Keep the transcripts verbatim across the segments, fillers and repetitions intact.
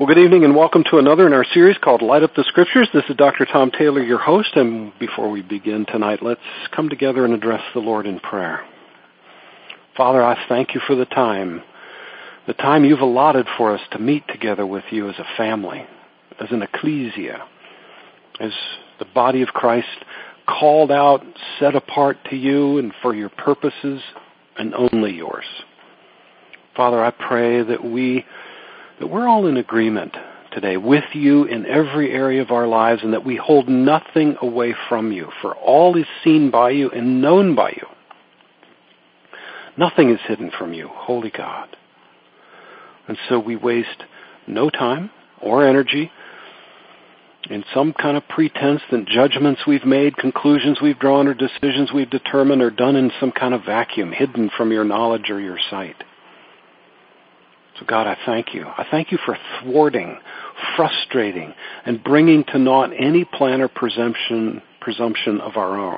Well, good evening and welcome to another in our series called Light Up the Scriptures. This is Doctor Tom Taylor, your host, and before we begin tonight, let's come together and address the Lord in prayer. Father, I thank you for the time, the time you've allotted for us to meet together with you as a family, as an ecclesia, as the body of Christ called out, set apart to you and for your purposes and only yours. Father, I pray that we that we're all in agreement today with you in every area of our lives and that we hold nothing away from you, for all is seen by you and known by you. Nothing is hidden from you, holy God. And so we waste no time or energy in some kind of pretense that judgments we've made, conclusions we've drawn, or decisions we've determined are done in some kind of vacuum, hidden from your knowledge or your sight. So God, I thank you. I thank you for thwarting, frustrating, and bringing to naught any plan or presumption, presumption of our own,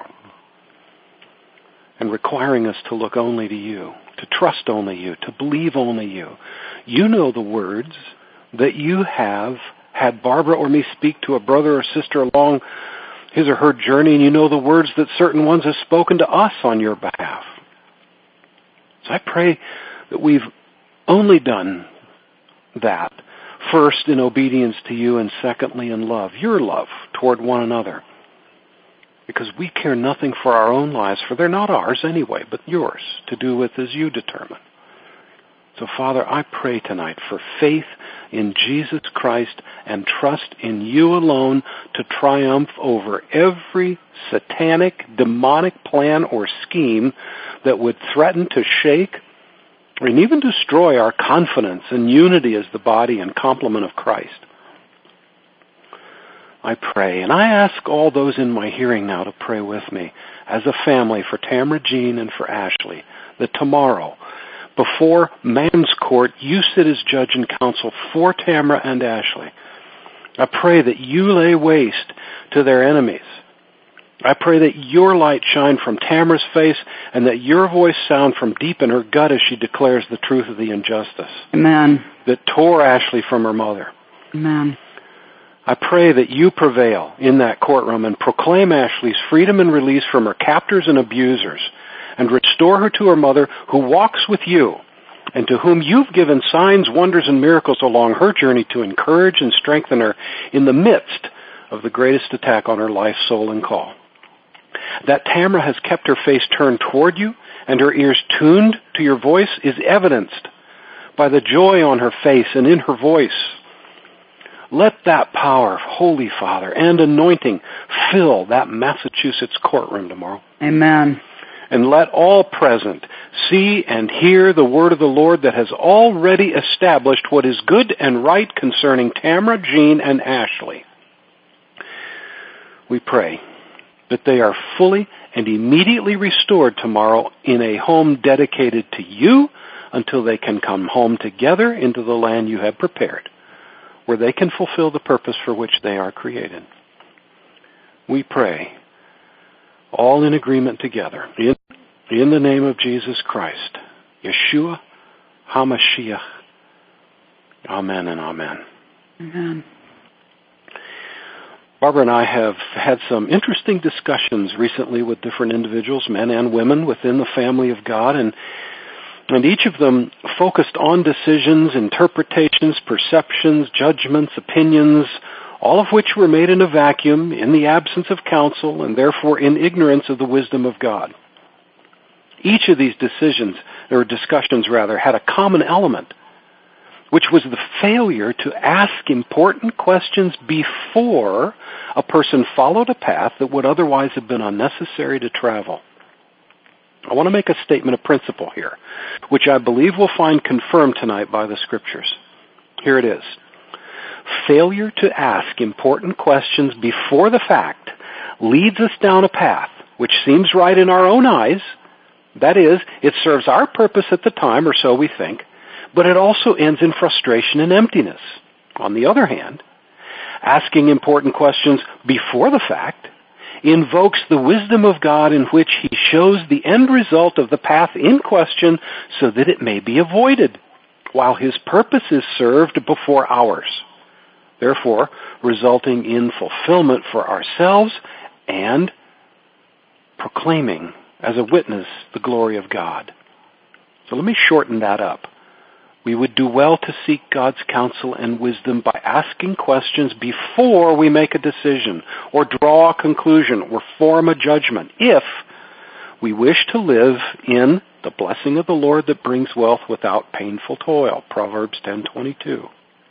and requiring us to look only to you, to trust only you, to believe only you. You know the words that you have had Barbara or me speak to a brother or sister along his or her journey, and you know the words that certain ones have spoken to us on your behalf. So I pray that we've only done that, first in obedience to you and secondly in love, your love toward one another, because we care nothing for our own lives, for they're not ours anyway, but yours to do with as you determine. So Father, I pray tonight for faith in Jesus Christ and trust in you alone to triumph over every satanic, demonic plan or scheme that would threaten to shake and even destroy our confidence and unity as the body and complement of Christ. I pray, and I ask all those in my hearing now to pray with me as a family for Tamara Jean and for Ashley, that tomorrow, before man's court, you sit as judge and counsel for Tamara and Ashley. I pray that you lay waste to their enemies. I pray that your light shine from Tamara's face and that your voice sound from deep in her gut as she declares the truth of the injustice. Amen. That tore Ashley from her mother. Amen. I pray that you prevail in that courtroom and proclaim Ashley's freedom and release from her captors and abusers and restore her to her mother who walks with you and to whom you've given signs, wonders, and miracles along her journey to encourage and strengthen her in the midst of the greatest attack on her life, soul, and call. That Tamara has kept her face turned toward you and her ears tuned to your voice is evidenced by the joy on her face and in her voice. Let that power, Holy Father, and anointing fill that Massachusetts courtroom tomorrow. Amen. And let all present see and hear the word of the Lord that has already established what is good and right concerning Tamara, Jean, and Ashley. We pray that they are fully and immediately restored tomorrow in a home dedicated to you until they can come home together into the land you have prepared, where they can fulfill the purpose for which they are created. We pray, all in agreement together, in, in the name of Jesus Christ, Yeshua HaMashiach. Amen and amen. Amen. Barbara and I have had some interesting discussions recently with different individuals, men and women, within the family of God, and and each of them focused on decisions, interpretations, perceptions, judgments, opinions, all of which were made in a vacuum, in the absence of counsel, and therefore in ignorance of the wisdom of God. Each of these decisions, or discussions rather, had a common element, which was the failure to ask important questions before a person followed a path that would otherwise have been unnecessary to travel. I want to make a statement of principle here, which I believe we'll find confirmed tonight by the Scriptures. Here it is. Failure to ask important questions before the fact leads us down a path which seems right in our own eyes. That is, it serves our purpose at the time, or so we think, but it also ends in frustration and emptiness. On the other hand, asking important questions before the fact invokes the wisdom of God in which he shows the end result of the path in question so that it may be avoided, while his purpose is served before ours. therefore resulting in fulfillment for ourselves and proclaiming as a witness the glory of God. So let me shorten that up. We would do well to seek God's counsel and wisdom by asking questions before we make a decision or draw a conclusion or form a judgment if we wish to live in the blessing of the Lord that brings wealth without painful toil. Proverbs ten twenty-two.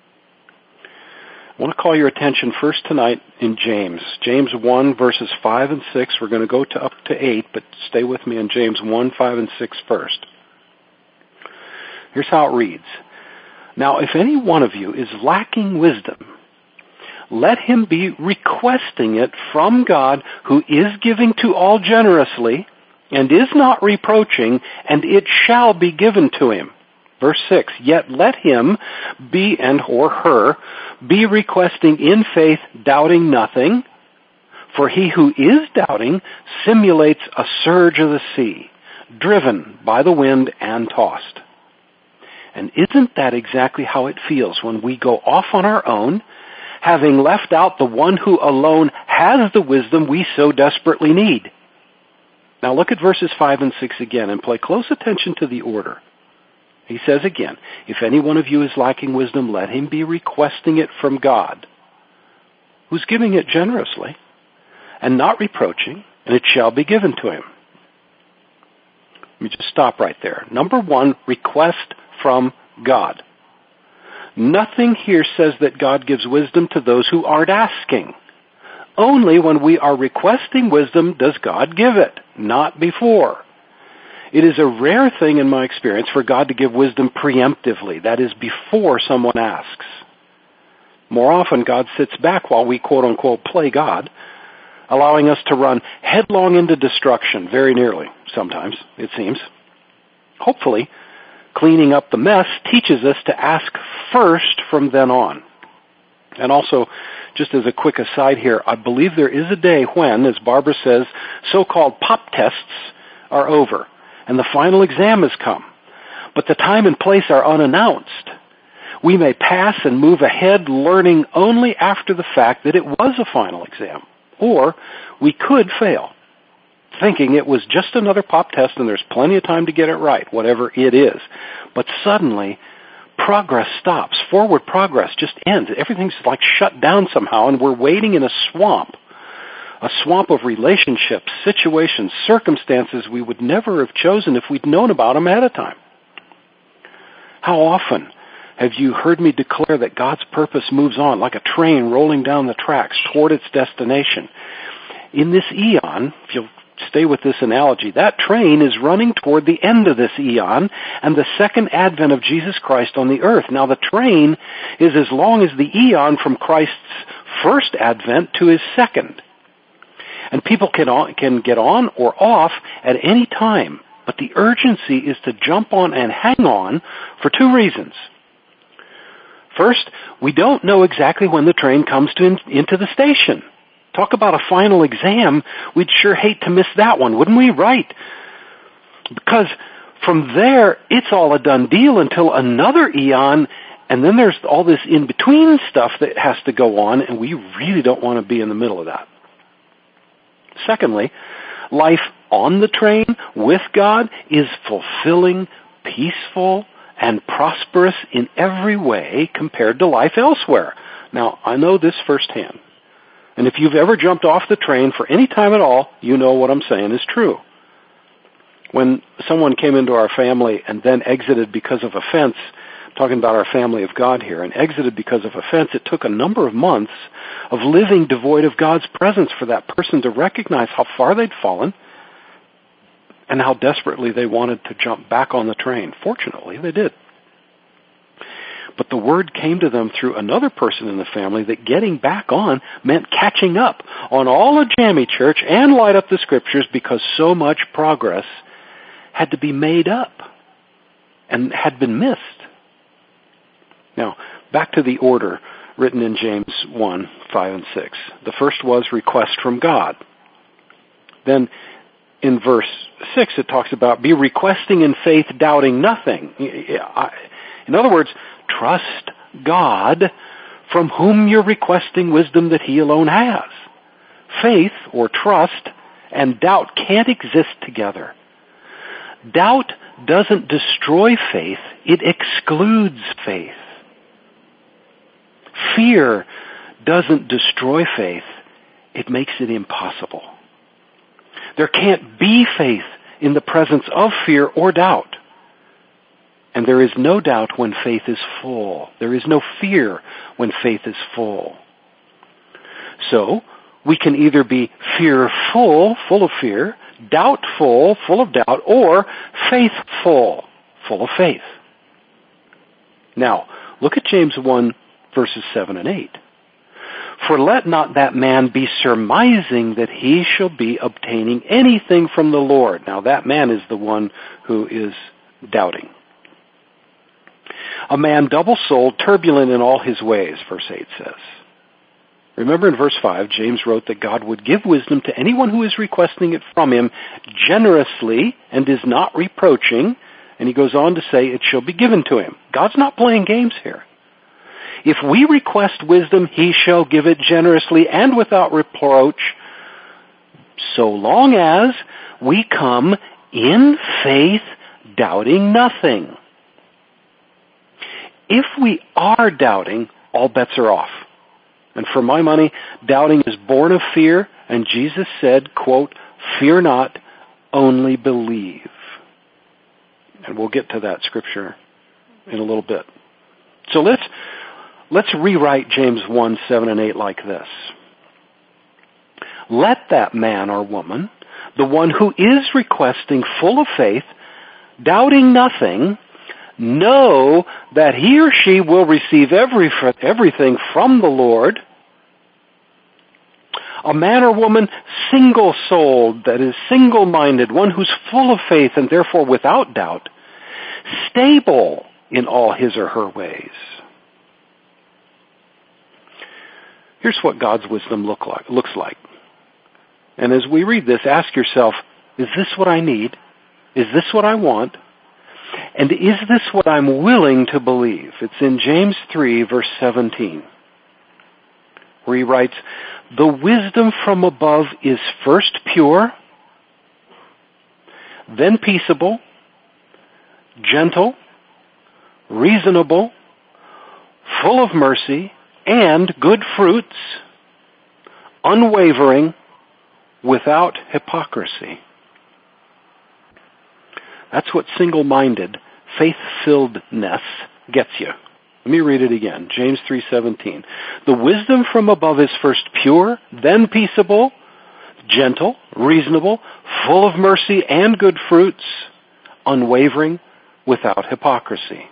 I want to call your attention first tonight in James. James one, verses five and six. We're going to go to up to eight, but stay with me in James one, five, and six first. Here's how it reads. Now, if any one of you is lacking wisdom, let him be requesting it from God, who is giving to all generously, and is not reproaching, and it shall be given to him. Verse six, yet let him be, and or her, be requesting in faith, doubting nothing, for he who is doubting simulates a surge of the sea, driven by the wind and tossed. And isn't that exactly how it feels when we go off on our own, having left out the one who alone has the wisdom we so desperately need? Now look at verses five and six again and pay close attention to the order. He says again, if any one of you is lacking wisdom, let him be requesting it from God, who's giving it generously, and not reproaching, and it shall be given to him. Let me just stop right there. Number one, request from God. Nothing here says that God gives wisdom to those who aren't asking. Only when we are requesting wisdom does God give it, not before. It is a rare thing in my experience for God to give wisdom preemptively, that is, before someone asks. More often, God sits back while we quote-unquote play God, allowing us to run headlong into destruction, very nearly, sometimes, it seems. Hopefully, cleaning up the mess teaches us to ask first from then on. And also, just as a quick aside here, I believe there is a day when, as Barbara says, so-called pop tests are over and the final exam has come. But the time and place are unannounced. We may pass and move ahead learning only after the fact that it was a final exam. Or we could fail, thinking it was just another pop test and there's plenty of time to get it right, whatever it is. But suddenly, progress stops. Forward progress just ends. Everything's like shut down somehow, and we're waiting in a swamp. A swamp of relationships, situations, circumstances we would never have chosen if we'd known about them ahead of time. How often have you heard me declare that God's purpose moves on like a train rolling down the tracks toward its destination? In this eon, if you'll stay with this analogy, that train is running toward the end of this eon and the second advent of Jesus Christ on the earth. Now the train is as long as the eon from Christ's first advent to his second. And people can, on, can get on or off at any time, but the urgency is to jump on and hang on for two reasons. First, we don't know exactly when the train comes to in, into the station. Talk about a final exam, we'd sure hate to miss that one, wouldn't we? Right. Because from there, it's all a done deal until another eon, and then there's all this in-between stuff that has to go on, and we really don't want to be in the middle of that. Secondly, life on the train with God is fulfilling, peaceful, and prosperous in every way compared to life elsewhere. Now, I know this firsthand. And if you've ever jumped off the train for any time at all, you know what I'm saying is true. When someone came into our family and then exited because of offense, I'm talking about our family of God here, and exited because of offense, it took a number of months of living devoid of God's presence for that person to recognize how far they'd fallen and how desperately they wanted to jump back on the train. Fortunately, they did. But the word came to them through another person in the family that getting back on meant catching up on all of Jammy Church and Light Up the Scriptures because so much progress had to be made up and had been missed. Now, back to the order written in James one, five, and six. The first was request from God. Then in verse six it talks about be requesting in faith, doubting nothing. In other words, trust God from whom you're requesting wisdom that he alone has. Faith, or trust, and doubt can't exist together. Doubt doesn't destroy faith, it excludes faith. Fear doesn't destroy faith, it makes it impossible. There can't be faith in the presence of fear or doubt. And there is no doubt when faith is full. There is no fear when faith is full. So, we can either be fearful, full of fear, doubtful, full of doubt, or faithful, full of faith. Now, look at James one, verses seven and eight. For let not that man be surmising that he shall be obtaining anything from the Lord. Now, that man is the one who is doubting. A man double-souled, turbulent in all his ways, verse eight says. Remember in verse five, James wrote that God would give wisdom to anyone who is requesting it from him generously and is not reproaching. And he goes on to say it shall be given to him. God's not playing games here. If we request wisdom, he shall give it generously and without reproach, so long as we come in faith, doubting nothing. If we are doubting, all bets are off. And for my money, doubting is born of fear, and Jesus said, quote, fear not, only believe. And we'll get to that scripture in a little bit. So let's let's rewrite James one, seven and eight like this. Let that man or woman, the one who is requesting full of faith, doubting nothing, know that he or she will receive every, everything from the Lord. A man or woman single-souled, that is single-minded, one who's full of faith and therefore without doubt, stable in all his or her ways. Here's what God's wisdom look like, looks like. And as we read this, ask yourself, is this what I need? Is this what I want? And is this what I'm willing to believe? It's in James three, verse seventeen, where he writes, the wisdom from above is first pure, then peaceable, gentle, reasonable, full of mercy, and good fruits, unwavering, without hypocrisy. That's what single-minded, faith-filledness gets you. Let me read it again. James three seventeen. The wisdom from above is first pure, then peaceable, gentle, reasonable, full of mercy and good fruits, unwavering, without hypocrisy.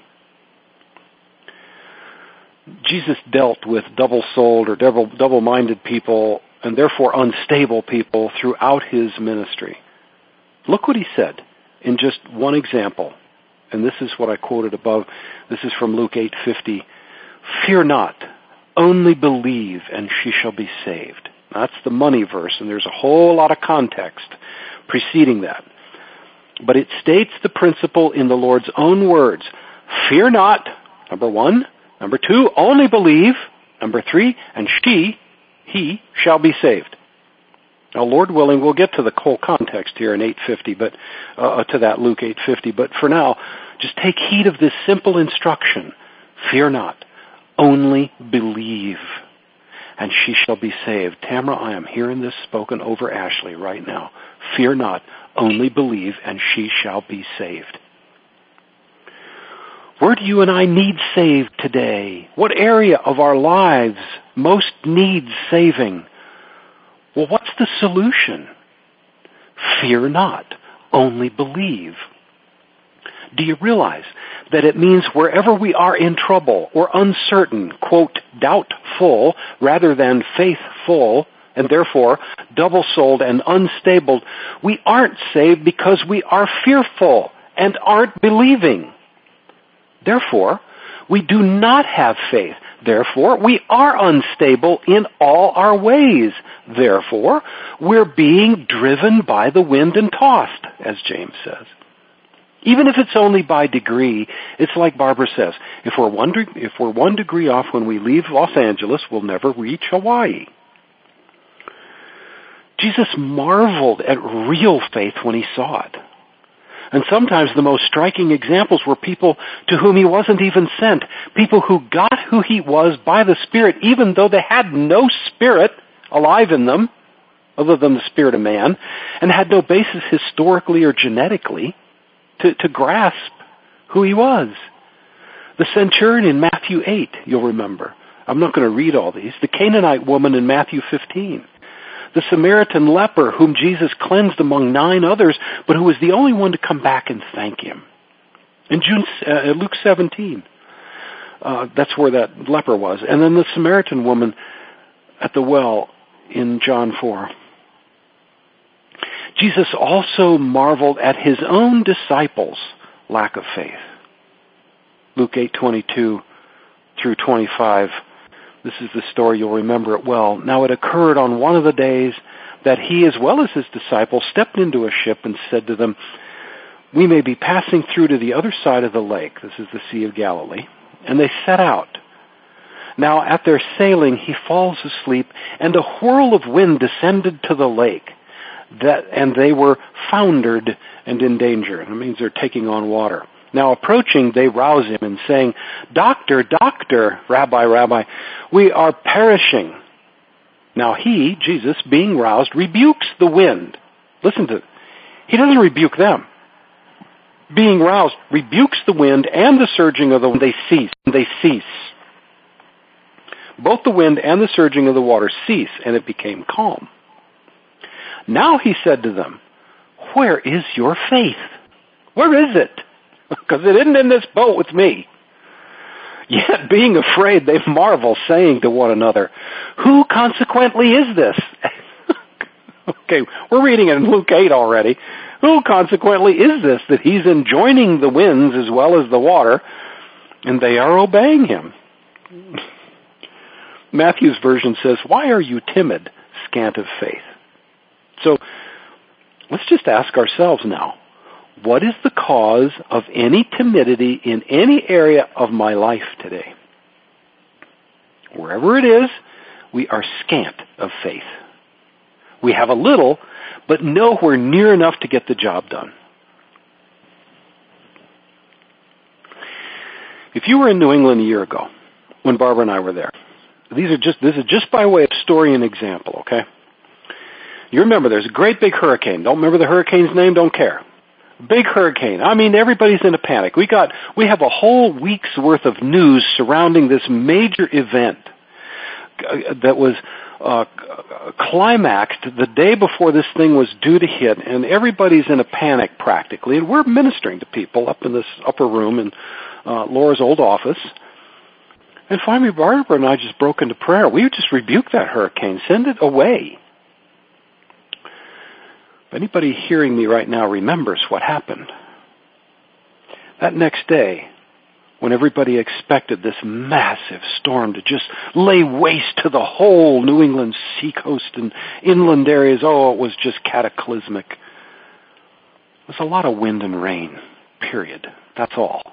Jesus dealt with double-souled or double, double-minded people and therefore unstable people throughout his ministry. Look what he said in just one example. And this is what I quoted above. This is from Luke eight fifty. Fear not, only believe, and she shall be saved. That's the money verse, and there's a whole lot of context preceding that. But it states the principle in the Lord's own words. Fear not, number one. Number two, only believe. Number three, and she, he, shall be saved. Now, Lord willing, we'll get to the whole context here in eight fifty, but uh, to that Luke eight fifty. But for now, just take heed of this simple instruction: fear not, only believe, and she shall be saved. Tamara, I am hearing this spoken over Ashley right now. Fear not, only believe, and she shall be saved. Where do you and I need saved today? What area of our lives most needs saving? Well, what's the solution? Fear not, only believe. Do you realize that it means wherever we are in trouble or uncertain, quote, doubtful, rather than faithful, and therefore double-souled and unstable, we aren't saved because we are fearful and aren't believing. Therefore, we do not have faith. Therefore, we are unstable in all our ways. Therefore, we're being driven by the wind and tossed, as James says. Even if it's only by degree, it's like Barbara says, if we're one, de- if we're one degree off when we leave Los Angeles, we'll never reach Hawaii. Jesus marveled at real faith when he saw it. And sometimes the most striking examples were people to whom he wasn't even sent, people who got who he was by the Spirit, even though they had no spirit alive in them, other than the spirit of man, and had no basis historically or genetically to, to grasp who he was. The centurion in Matthew eight, you'll remember. I'm not going to read all these. The Canaanite woman in Matthew fifteen. The Samaritan leper whom Jesus cleansed among nine others, but who was the only one to come back and thank him. In June, uh, Luke seventeen, uh, that's where that leper was. And then the Samaritan woman at the well in John four. Jesus also marveled at his own disciples' lack of faith. Luke eight twenty-two through twenty-five. This is the story, you'll remember it well. Now it occurred on one of the days that he, as well as his disciples, stepped into a ship and said to them, "We may be passing through to the other side of the lake." This is the Sea of Galilee. And they set out. Now at their sailing he falls asleep, and a whirl of wind descended to the lake, that, and they were foundered and in danger. It means they're taking on water. Now approaching, they rouse him and saying, "Doctor, doctor, Rabbi, Rabbi, we are perishing." Now he, Jesus, being roused, rebukes the wind. Listen to it. He doesn't rebuke them. Being roused, rebukes the wind and the surging of the wind. They cease. They cease. Both the wind and the surging of the water cease, and it became calm. Now he said to them, "Where is your faith? Where is it? Because it isn't in this boat with me." Yet, being afraid, they marvel, saying to one another, "Who consequently is this?" Okay, we're reading it in Luke eight already. Who consequently is this that he's enjoining the winds as well as the water, and they are obeying him? Matthew's version says, "Why are you timid, scant of faith?" So, let's just ask ourselves now, what is the cause of any timidity in any area of my life today? Wherever it is, we are scant of faith. We have a little, but nowhere near enough to get the job done. If you were in New England a year ago, when Barbara and I were there, these are just this is just by way of story and example, okay? You remember there's a great big hurricane. Don't remember the hurricane's name, don't care. Big hurricane. I mean, everybody's in a panic. We got, we have a whole week's worth of news surrounding this major event that was uh, climaxed the day before this thing was due to hit, and everybody's in a panic practically. And we're ministering to people up in this upper room in uh, Laura's old office. And finally, Barbara and I just broke into prayer. We would just rebuke that hurricane, send it away. If anybody hearing me right now remembers what happened, that next day, when everybody expected this massive storm to just lay waste to the whole New England seacoast and inland areas, oh, it was just cataclysmic. It was a lot of wind and rain, period. That's all.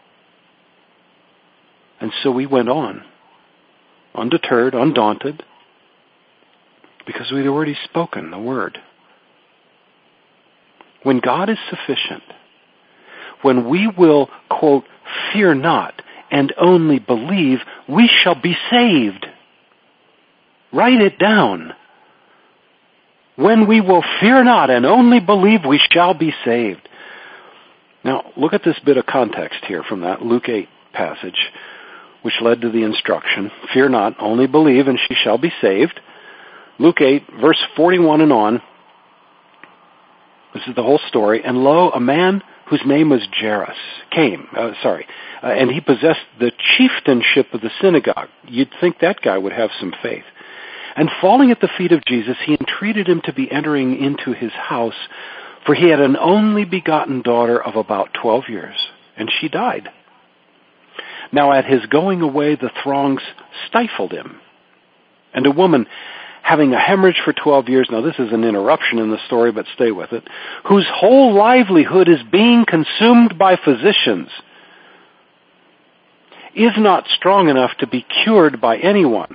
And so we went on, undeterred, undaunted, because we'd already spoken the word. When God is sufficient, when we will, quote, fear not and only believe, we shall be saved. Write it down. When we will fear not and only believe, we shall be saved. Now, look at this bit of context here from that Luke eight passage, which led to the instruction, fear not, only believe, and she shall be saved. Luke eight, verse forty-one and on. This is the whole story. And lo, a man whose name was Jairus came, uh, sorry, uh, and he possessed the chieftainship of the synagogue. You'd think that guy would have some faith. And falling at the feet of Jesus, he entreated him to be entering into his house, for he had an only begotten daughter of about twelve years, and she died. Now at his going away, the throngs stifled him. And a woman, having a hemorrhage for twelve years, now this is an interruption in the story, but stay with it, whose whole livelihood is being consumed by physicians, is not strong enough to be cured by anyone.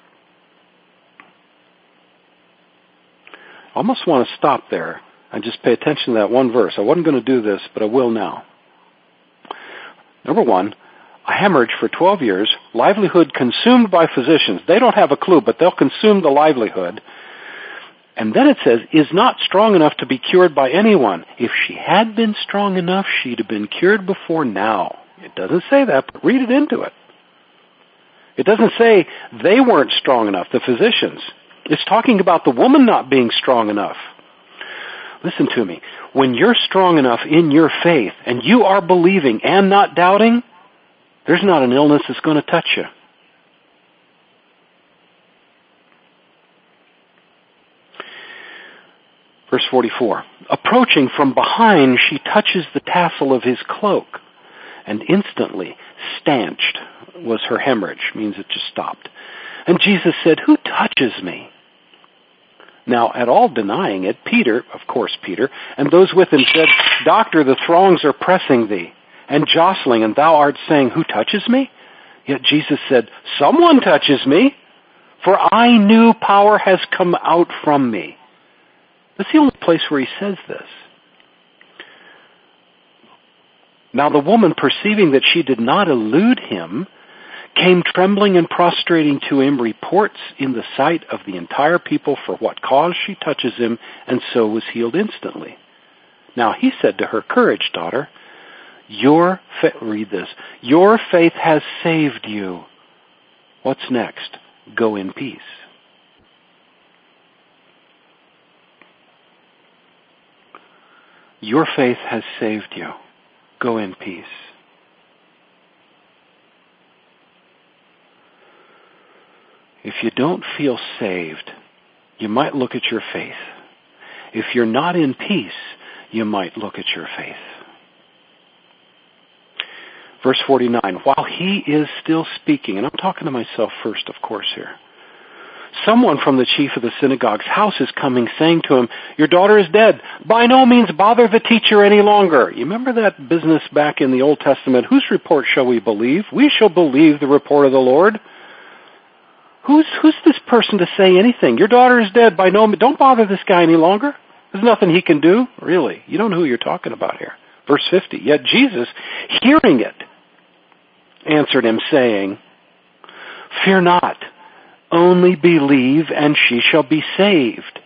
I almost want to stop there and just pay attention to that one verse. I wasn't going to do this, but I will now. Number one, a hemorrhage for twelve years, livelihood consumed by physicians. They don't have a clue, but they'll consume the livelihood. And then it says, is not strong enough to be cured by anyone. If she had been strong enough, she'd have been cured before now. It doesn't say that, but read it into it. It doesn't say they weren't strong enough, the physicians. It's talking about the woman not being strong enough. Listen to me. When you're strong enough in your faith and you are believing and not doubting, there's not an illness that's going to touch you. Verse forty-four. Approaching from behind, she touches the tassel of his cloak, and instantly stanched was her hemorrhage, means it just stopped. And Jesus said, who touches me? Now, at all denying it, Peter, of course Peter, and those with him said, Doctor, the throngs are pressing thee and jostling, and thou art saying, who touches me? Yet Jesus said, someone touches me, for I knew power has come out from me. That's the only place where he says this. Now the woman, perceiving that she did not elude him, came trembling and prostrating to him, reports in the sight of the entire people for what cause she touches him, and so was healed instantly. Now he said to her, courage, daughter, your fa- read this, your faith has saved you. What's next? Go in peace. Your faith has saved you. Go in peace. If you don't feel saved, you might look at your faith. If you're not in peace, you might look at your faith. Verse forty-nine, while he is still speaking, and I'm talking to myself first, of course, here. Someone from the chief of the synagogue's house is coming, saying to him, your daughter is dead. By no means bother the teacher any longer. You remember that business back in the Old Testament? Whose report shall we believe? We shall believe the report of the Lord. Who's who's this person to say anything? Your daughter is dead. By no means, don't bother this guy any longer. There's nothing he can do. Really, you don't know who you're talking about here. Verse fifty, yet Jesus, hearing it, answered him, saying, fear not, only believe, and she shall be saved.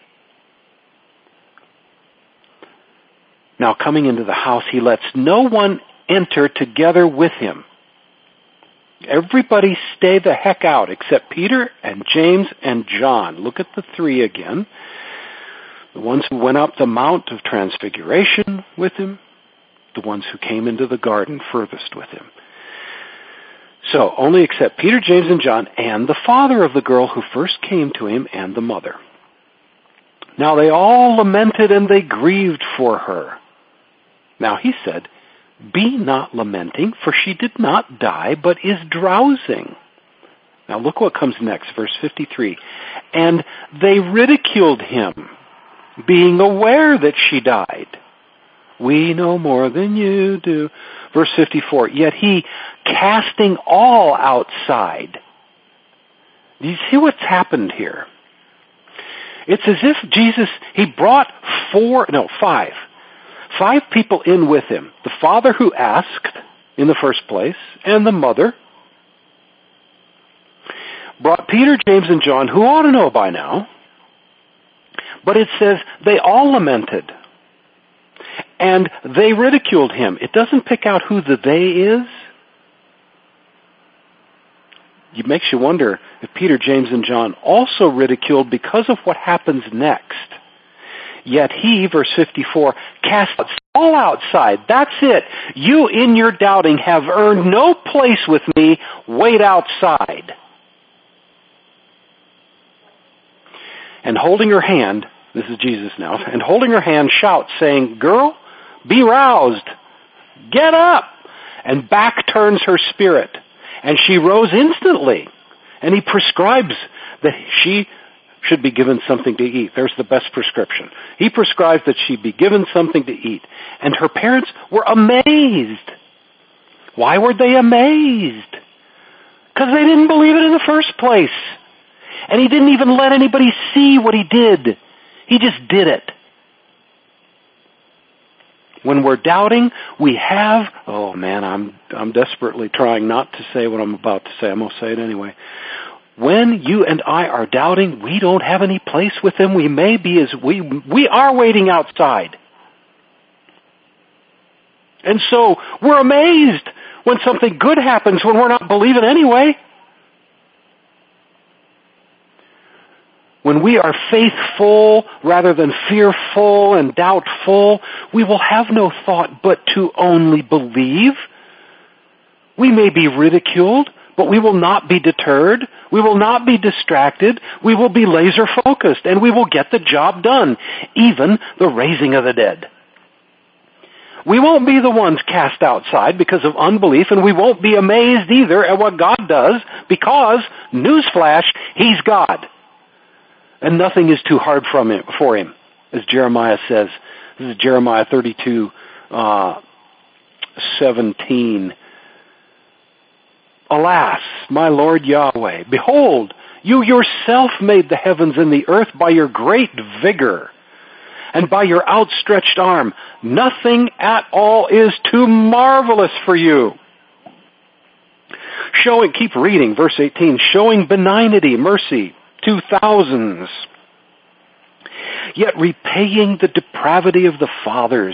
Now coming into the house, he lets no one enter together with him. Everybody stay the heck out except Peter and James and John. Look at the three again. The ones who went up the Mount of Transfiguration with him. The ones who came into the garden furthest with him. So, only except Peter, James, and John, and the father of the girl who first came to him, and the mother. Now they all lamented and they grieved for her. Now he said, be not lamenting, for she did not die, but is drowsing. Now look what comes next, verse fifty-three. And they ridiculed him, being aware that she died. We know more than you do. Verse fifty-four, yet he, casting all outside. Do you see what's happened here? It's as if Jesus, he brought four, no, five. Five people in with him. The father who asked in the first place, and the mother. Brought Peter, James, and John, who ought to know by now. But it says they all lamented. And they ridiculed him. It doesn't pick out who the they is. It makes you wonder if Peter, James, and John also ridiculed because of what happens next. Yet he, verse fifty-four, cast all outside. That's it. You in your doubting have earned no place with me. Wait outside. And holding her hand, this is Jesus now, and holding her hand shouts, saying, girl, be roused. Get up. And back turns her spirit. And she rose instantly. And he prescribes that she should be given something to eat. There's the best prescription. He prescribed that she be given something to eat. And her parents were amazed. Why were they amazed? Because they didn't believe it in the first place. And he didn't even let anybody see what he did. He just did it. When we're doubting, we have, oh man, I'm, I'm desperately trying not to say what I'm about to say. I'm going to say it anyway. When you and I are doubting, we don't have any place with him. We may be as, we, we are waiting outside. And so we're amazed when something good happens when we're not believing anyway. When we are faithful rather than fearful and doubtful, we will have no thought but to only believe. We may be ridiculed, but we will not be deterred. We will not be distracted. We will be laser focused, and we will get the job done, even the raising of the dead. We won't be the ones cast outside because of unbelief, and we won't be amazed either at what God does because, newsflash, He's God. And nothing is too hard from him, for him, as Jeremiah says. This is Jeremiah thirty-two, uh, seventeen. Alas, my Lord Yahweh, behold, you yourself made the heavens and the earth by your great vigor and by your outstretched arm. Nothing at all is too marvelous for you. Showing, keep reading, verse eighteen, showing benignity, mercy, to thousands, yet repaying the depravity of the fathers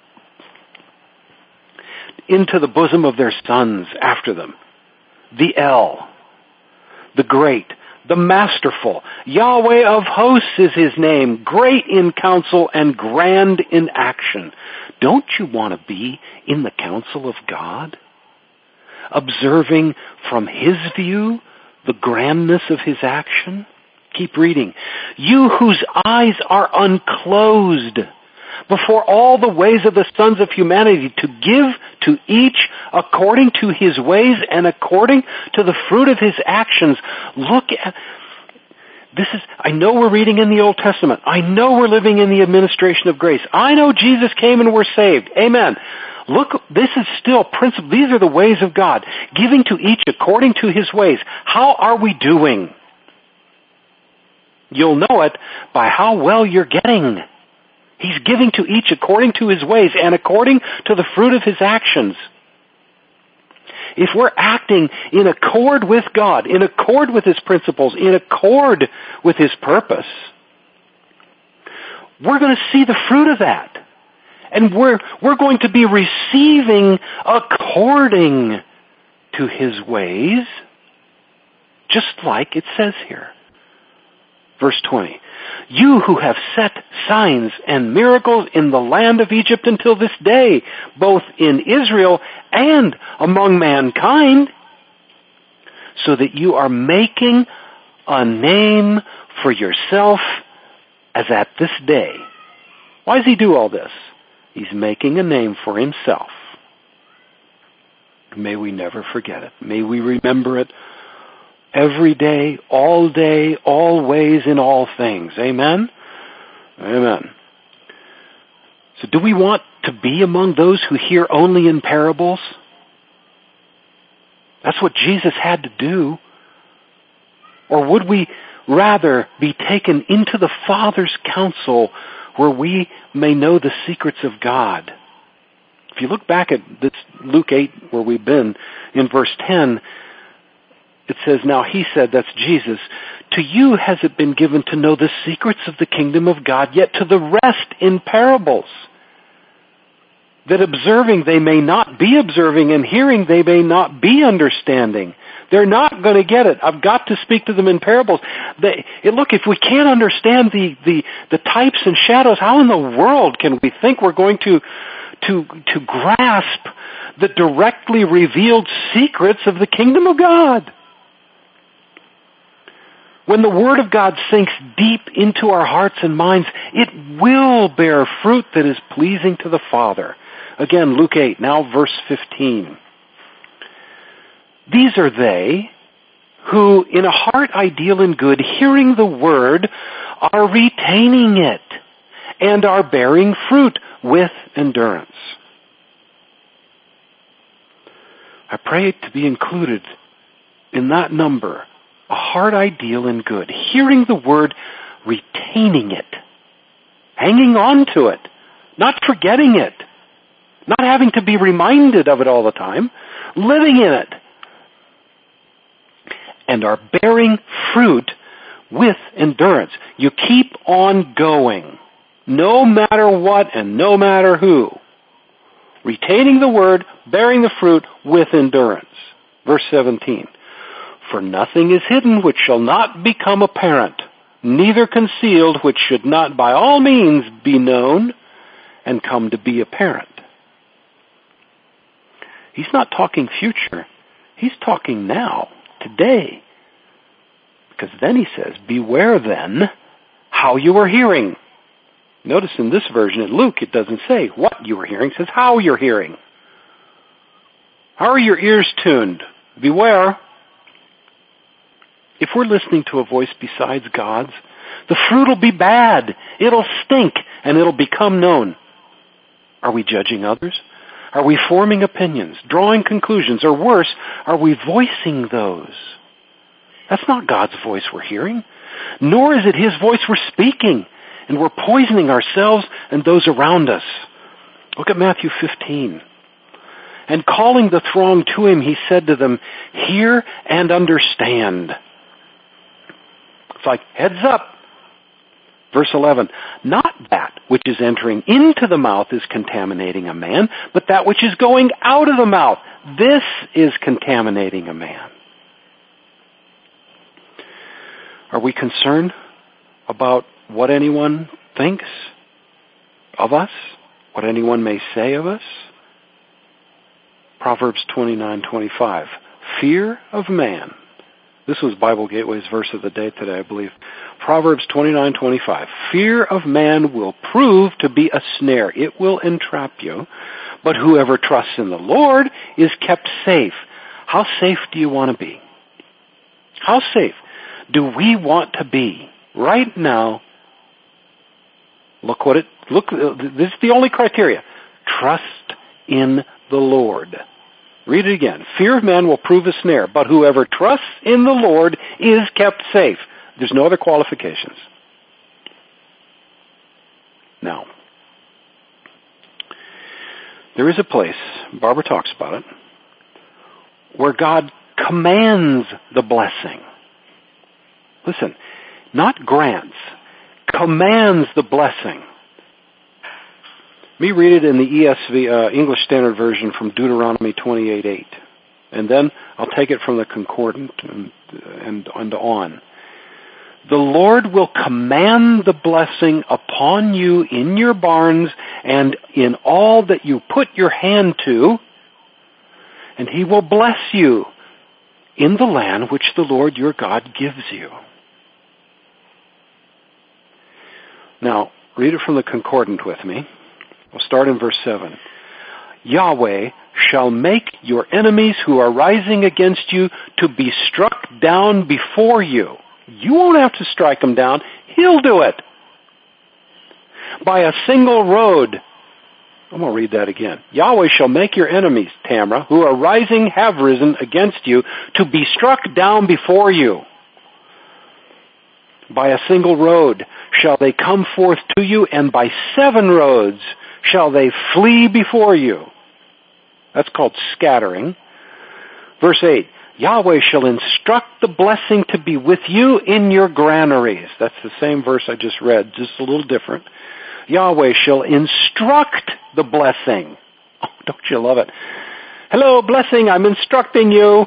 into the bosom of their sons after them. The El, the great, the masterful, Yahweh of hosts is his name, great in counsel and grand in action. Don't you want to be in the counsel of God? Observing from his view the grandness of his action? Keep reading. You whose eyes are unclosed before all the ways of the sons of humanity, to give to each according to his ways and according to the fruit of his actions. Look at, this is, I know we're reading in the Old Testament. I know we're living in the administration of grace. I know Jesus came and we're saved. Amen. Look, this is still principle. These are the ways of God. Giving to each according to his ways. How are we doing? You'll know it by how well you're getting. He's giving to each according to his ways and according to the fruit of his actions. If we're acting in accord with God, in accord with his principles, in accord with his purpose, we're going to see the fruit of that. And we're, we're going to be receiving according to his ways, just like it says here. Verse twenty, you who have set signs and miracles in the land of Egypt until this day, both in Israel and among mankind, so that you are making a name for yourself as at this day. Why does he do all this? He's making a name for himself. May we never forget it. May we remember it every day, all day, always, in all things. Amen? Amen. So do we want to be among those who hear only in parables? That's what Jesus had to do. Or would we rather be taken into the Father's counsel where we may know the secrets of God? If you look back at this Luke eight where we've been, in verse ten, it says, now he said, that's Jesus, to you has it been given to know the secrets of the kingdom of God, yet to the rest in parables, that observing they may not be observing, and hearing they may not be understanding. They're not going to get it. I've got to speak to them in parables. They, look, if we can't understand the, the, the types and shadows, how in the world can we think we're going to, to, to grasp the directly revealed secrets of the kingdom of God? When the Word of God sinks deep into our hearts and minds, it will bear fruit that is pleasing to the Father. Again, Luke eight, now verse fifteen. These are they who in a heart ideal and good, hearing the word, are retaining it and are bearing fruit with endurance. I pray to be included in that number, a heart ideal and good, hearing the word, retaining it, hanging on to it, not forgetting it, not having to be reminded of it all the time, living in it, and are bearing fruit with endurance. You keep on going, no matter what and no matter who. Retaining the word, bearing the fruit with endurance. Verse seventeen. For nothing is hidden which shall not become apparent, neither concealed which should not by all means be known and come to be apparent. He's not talking future. He's talking now, today. Because then he says, beware then how you are hearing. Notice in this version, in Luke, it doesn't say what you are hearing. It says how you're hearing. How are your ears tuned? Beware. If we're listening to a voice besides God's, the fruit will be bad. It'll stink, and it'll become known. Are we judging others? Are we forming opinions, drawing conclusions, or worse, are we voicing those? That's not God's voice we're hearing, nor is it His voice we're speaking, and we're poisoning ourselves and those around us. Look at Matthew fifteen. And calling the throng to Him, He said to them, hear and understand. It's like, heads up. Verse eleven, not that which is entering into the mouth is contaminating a man, but that which is going out of the mouth. This is contaminating a man. Are we concerned about what anyone thinks of us? What anyone may say of us? Proverbs twenty-nine twenty-five. Fear of man. This was Bible Gateway's verse of the day today, I believe. Proverbs twenty-nine twenty-five. Fear of man will prove to be a snare. It will entrap you. But whoever trusts in the Lord is kept safe. How safe do you want to be? How safe do we want to be right now? Look what it, look, this is the only criteria. Trust in the Lord. Read it again. Fear of man will prove a snare, but whoever trusts in the Lord is kept safe. There's no other qualifications. Now, there is a place, Barbara talks about it, where God commands the blessing. Listen, not grants, commands the blessing. Let me read it in the E S V, uh, English Standard Version from Deuteronomy twenty-eight eight. And then I'll take it from the Concordant and, and, and on. The Lord will command the blessing upon you in your barns and in all that you put your hand to, and He will bless you in the land which the Lord your God gives you. Now, read it from the Concordant with me. We'll start in verse seven. Yahweh shall make your enemies who are rising against you to be struck down before you. You won't have to strike them down. He'll do it. By a single road. I'm going to read that again. Yahweh shall make your enemies, Tamra, who are rising, have risen against you, to be struck down before you. By a single road shall they come forth to you, and by seven roads shall they flee before you. That's called scattering. Verse eight, Yahweh shall instruct the blessing to be with you in your granaries. That's the same verse I just read, just a little different. Yahweh shall instruct the blessing. Oh, don't you love it? Hello, blessing, I'm instructing you.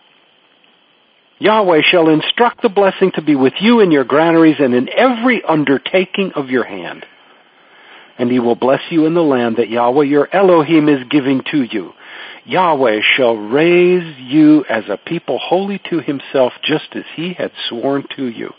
Yahweh shall instruct the blessing to be with you in your granaries and in every undertaking of your hand. And He will bless you in the land that Yahweh your Elohim is giving to you. Yahweh shall raise you as a people holy to Himself, just as He had sworn to you.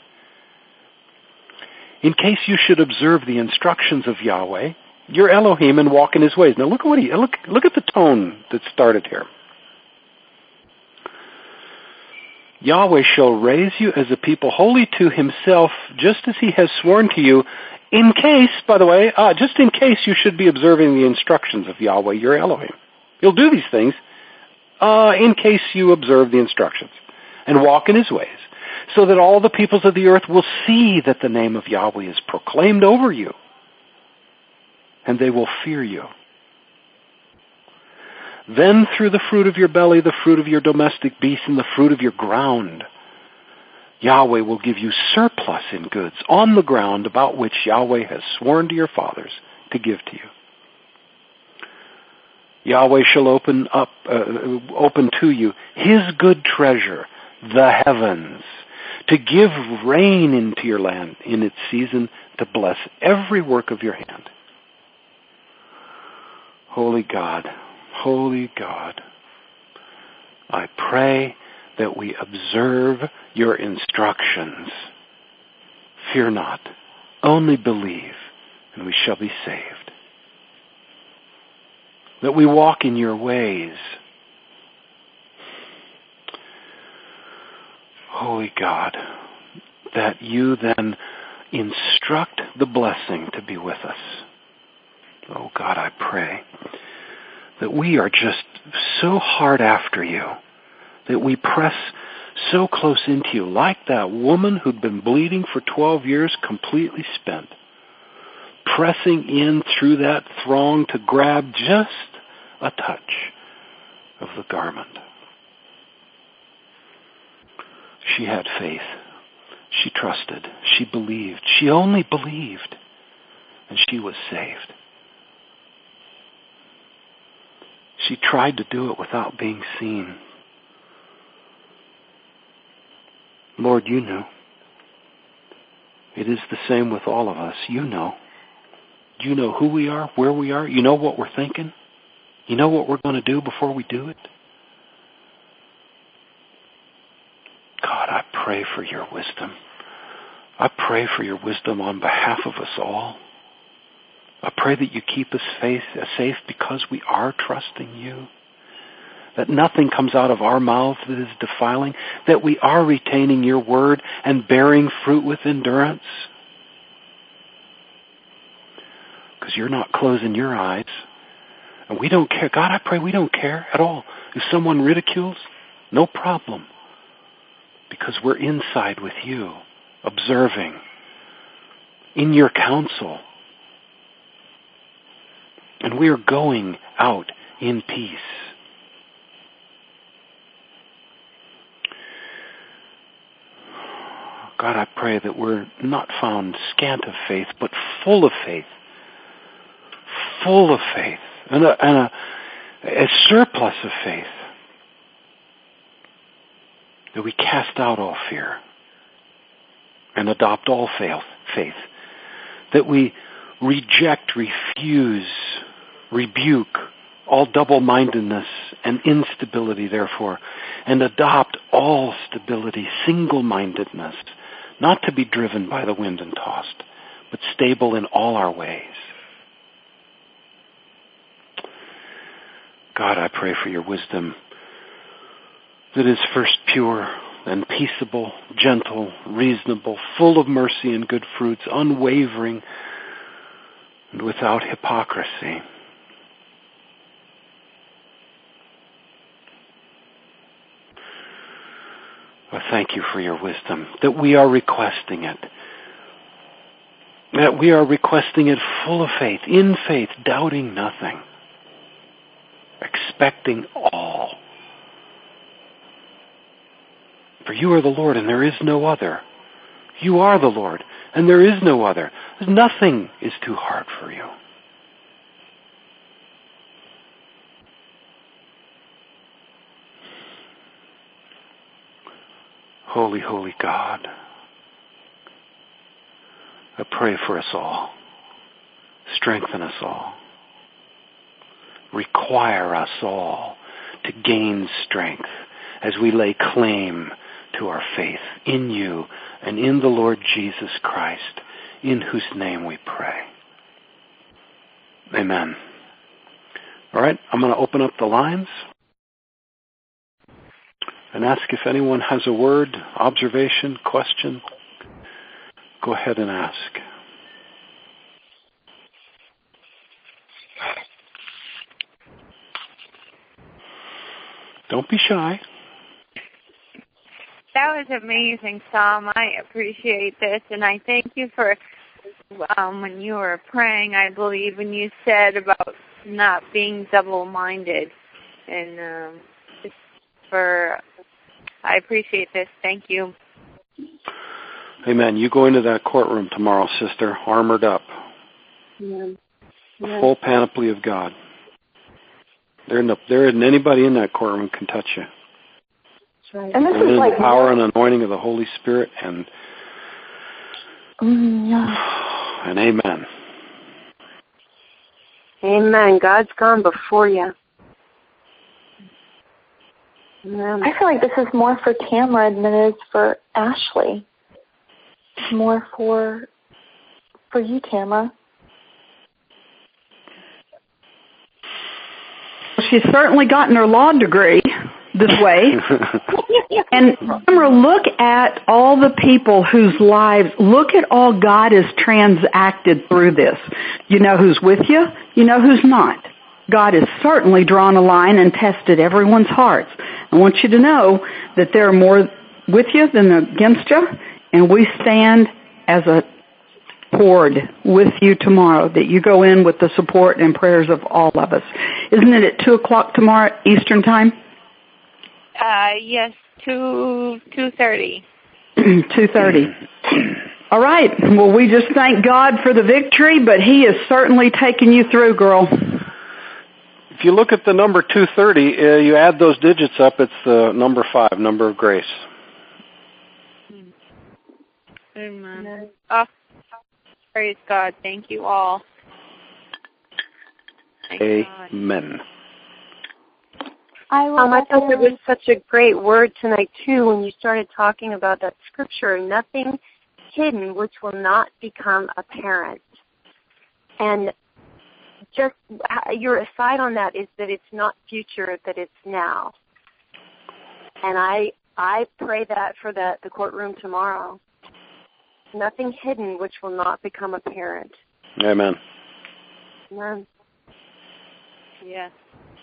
In case you should observe the instructions of Yahweh, your Elohim, and walk in His ways. Now look at what he look look at the tone that started here. Yahweh shall raise you as a people holy to himself, just as he has sworn to you, in case, by the way, uh, just in case you should be observing the instructions of Yahweh, your Elohim. You'll do these things uh, in case you observe the instructions and walk in his ways, so that all the peoples of the earth will see that the name of Yahweh is proclaimed over you, and they will fear you. Then through the fruit of your belly, the fruit of your domestic beasts, and the fruit of your ground, Yahweh will give you surplus in goods on the ground about which Yahweh has sworn to your fathers to give to you. Yahweh shall open up, uh, open to you his good treasure, the heavens, to give rain into your land in its season, to bless every work of your hand. Holy God, holy God, I pray that we observe your instructions. Fear not, only believe, and we shall be saved. That we walk in your ways. Holy God, that you then instruct the blessing to be with us. Oh God, I pray that we are just so hard after you, that we press so close into you, like that woman who'd been bleeding for twelve years, completely spent, pressing in through that throng to grab just a touch of the garment. She had faith. She trusted. She believed. She only believed. And she was saved. She tried to do it without being seen. Lord, you knew. It is the same with all of us. You know. You know who we are, where we are. You know what we're thinking. You know what we're going to do before we do it. God, I pray for your wisdom. I pray for your wisdom on behalf of us all. I pray that you keep us faith, uh, safe because we are trusting you. That nothing comes out of our mouths that is defiling. That we are retaining your word and bearing fruit with endurance. Because you're not closing your eyes. And we don't care. God, I pray we don't care at all. If someone ridicules, no problem. Because we're inside with you, observing, in your counsel. And we are going out in peace. God, I pray that we're not found scant of faith, but full of faith. Full of faith. And a, and a, a surplus of faith. That we cast out all fear. And adopt all faith. faith. That we reject, refuse, rebuke all double-mindedness and instability, therefore, and adopt all stability, single-mindedness, not to be driven by the wind and tossed, but stable in all our ways. God, I pray for your wisdom that is first pure and peaceable, gentle, reasonable, full of mercy and good fruits, unwavering, and without hypocrisy. I thank you for your wisdom, that we are requesting it. That we are requesting it full of faith, in faith, doubting nothing, expecting all. For you are the Lord, and there is no other. You are the Lord, and there is no other. Nothing is too hard for you. Holy, holy God, I pray for us all. Strengthen us all. Require us all to gain strength as we lay claim to our faith in you and in the Lord Jesus Christ, in whose name we pray. Amen. All right, I'm going to open up the lines. and ask if anyone has a word, observation, question. Go ahead and ask. Don't be shy. That was amazing, Tom. I appreciate this, and I thank you for um, when you were praying, I believe, when you said about not being double-minded. And um, just for, I appreciate this. Thank you. Amen. You go into that courtroom tomorrow, sister, armored up. Yeah. A Yeah. full panoply of God. There isn't, there isn't anybody in that courtroom can touch you. That's right. And this And is in like the power and anointing of the Holy Spirit, and Mm, yeah. and amen. Amen. God's gone before you. Amen. I feel like this is more for Tamara than it is for Ashley. It's more for for you, Tamara. She's certainly gotten her law degree this way. And Tamara, look at all the people whose lives, look at all God has transacted through this. You know who's with you, you know who's not. God has certainly drawn a line and tested everyone's hearts. I want you to know that there are more with you than against you, and we stand as a horde with you tomorrow, that you go in with the support and prayers of all of us. Isn't it at two o'clock tomorrow Eastern time? Uh, yes, two two thirty. two thirty. All right. Well, we just thank God for the victory, but He is certainly taking you through, girl. If you look at the number two thirty, uh, you add those digits up, it's the number five, number of grace. Amen. Oh, praise God. Thank you all. Thank God. Amen. I will Um, I thought there definitely- was such a great word tonight, too, when you started talking about that scripture, nothing hidden which will not become apparent. And just your aside on that is that it's not future, that it's now. And I I pray that for the, the courtroom tomorrow. Nothing hidden which will not become apparent. Amen. Amen. Yes.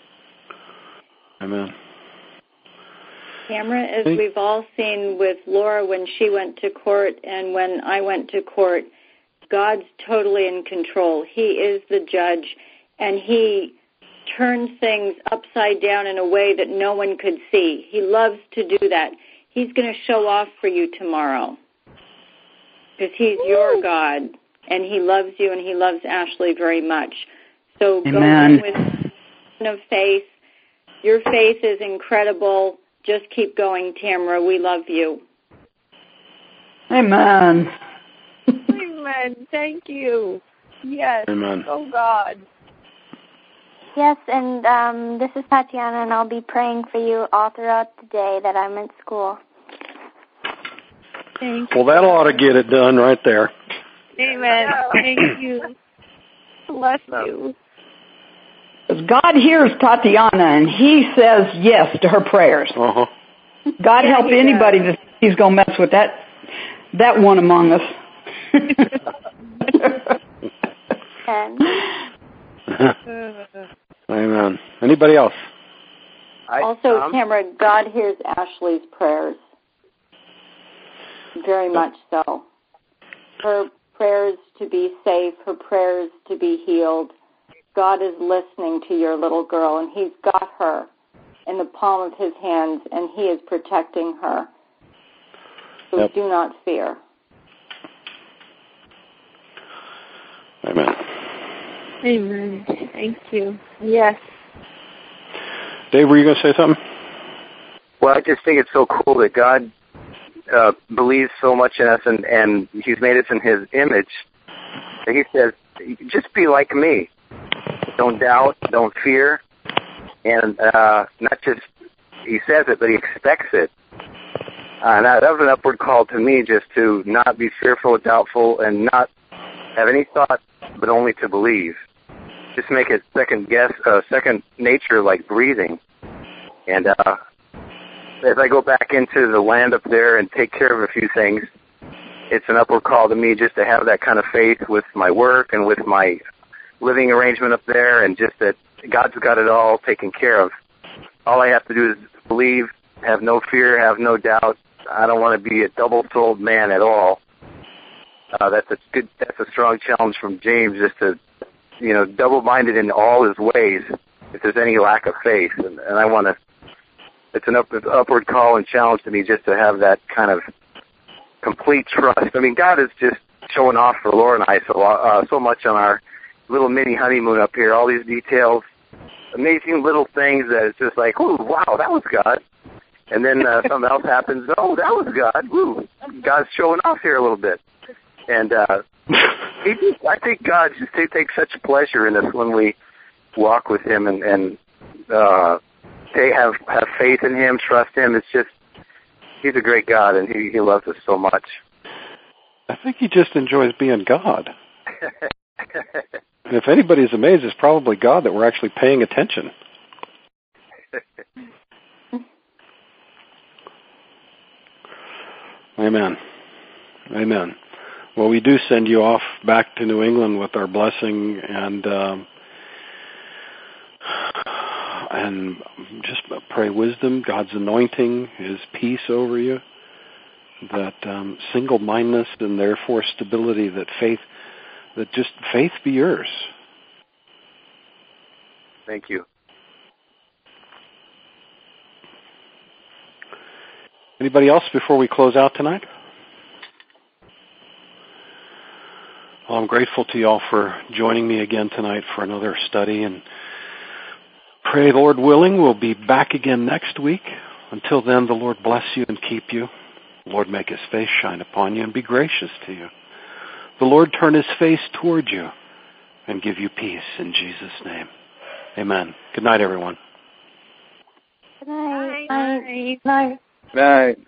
Amen. Tamara, as we've all seen with Laura when she went to court and when I went to court, God's totally in control. He is the judge, and He turns things upside down in a way that no one could see. He loves to do that. He's going to show off for you tomorrow because He's your God, and He loves you, and He loves Ashley very much. So Amen. go in with of faith. Your faith is incredible. Just keep going, Tamara. We love you. Amen. Amen. Thank you. Yes. Amen. Oh, God. Yes, and um, this is Tatiana, and I'll be praying for you all throughout the day that I'm at school. Thank Well, that ought to get it done right there. Amen. Thank you. Bless you. Because God hears Tatiana, and He says yes to her prayers. Uh-huh. God Yeah, help He anybody does. that He's going to mess with that that one among us. And Amen. Anybody else? I, Also, um, Tamara, God hears Ashley's prayers. Very much so. Her prayers to be safe, her prayers to be healed. God is listening to your little girl, and He's got her in the palm of His hands, and He is protecting her. So Yep. do not fear. Amen. Amen. Thank you. Yes. Dave, were you going to say something? well, I just think it's so cool that God uh, believes so much in us, and, and He's made us in His image. And He says, just be like me. Don't doubt, don't fear. And uh, not just He says it, but He expects it. Uh, and that, that was an upward call to me, just to not be fearful, doubtful, and not have any thought, but only to believe. Just make it second guess, uh, second nature, like breathing. And uh, as I go back into the land up there and take care of a few things, it's an upward call to me just to have that kind of faith with my work and with my living arrangement up there, and just that God's got it all taken care of. All I have to do is believe, have no fear, have no doubt. I don't want to be a double-souled man at all. Uh, that's a good. That's a strong challenge from James, just to, you know, double-minded in all his ways. If there's any lack of faith, and, and I want to. It's an up, upward call and challenge to me just to have that kind of complete trust. I mean, God is just showing off for Laura and I so uh, so much on our little mini honeymoon up here. All these details, amazing little things that it's just like, ooh, wow, that was God. And then uh, something else happens. Oh, that was God. Ooh, God's showing off here a little bit. And uh, he just, I think God just t- takes such pleasure in us when we walk with Him and, and uh, they have have faith in Him, trust Him. It's just, He's a great God, and He, he loves us so much. I think He just enjoys being God. And if anybody's amazed, it's probably God that we're actually paying attention. Amen. Amen. Well, we do send you off back to New England with our blessing, and um, and just pray wisdom, God's anointing, His peace over you, that um, single-mindedness and therefore stability, that faith, that just faith be yours. Thank you. Anybody else before we close out tonight? Well, I'm grateful to you all for joining me again tonight for another study, and pray, Lord willing, we'll be back again next week. Until then, the Lord bless you and keep you. The Lord make His face shine upon you and be gracious to you. The Lord turn His face toward you and give you peace in Jesus' name. Amen. Good night, everyone. Good night. Bye. Bye. Night.